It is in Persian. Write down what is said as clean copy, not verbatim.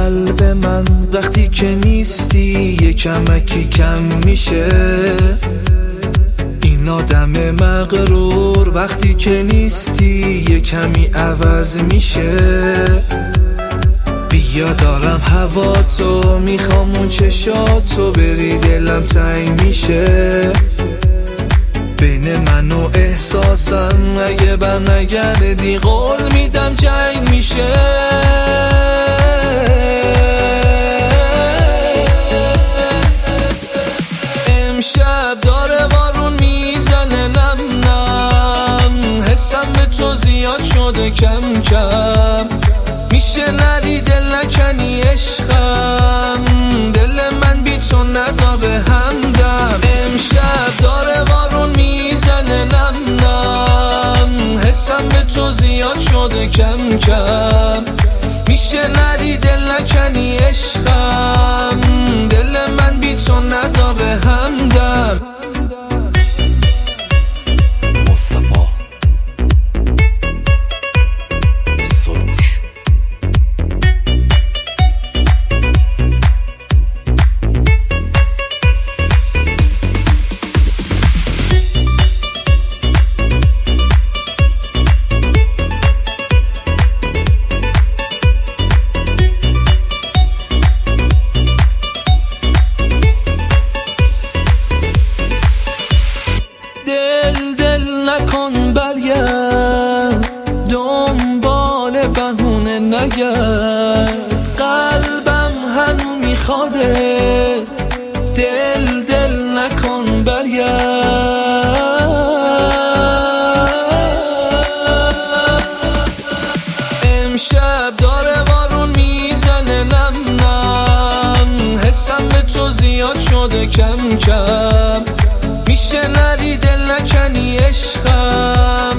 قلب من وقتی که نیستی یه کمکی کم میشه. این آدم مغرور وقتی که نیستی یه کمی عوض میشه. بیا دارم هوا تو، میخوام اون چشاتو بری، دلم تنگ میشه. بین من و احساسم اگه برنگردی قول میدم جنگ میشه. امشب داره بارون میزنه نم نم، حسم به تو زیاد شده کم کم. میشه نری دل نکنی عشقم، دل من بی تو نداره همدم. امشب داره بارون میزنه نم نم، حسم به تو زیاد شده کم کم. میشه نری دل نکنی عشقم، دل من بی تو نداره همدم. دل نکن برگرد، دنبال بهونه نگرد. قلبم هنو میخواده، دل نکن برگرد. امشب داره بارون میزنه نم نم، حسم به تو زیاد شده کم کم. میشه نری دل نکنی عشقم،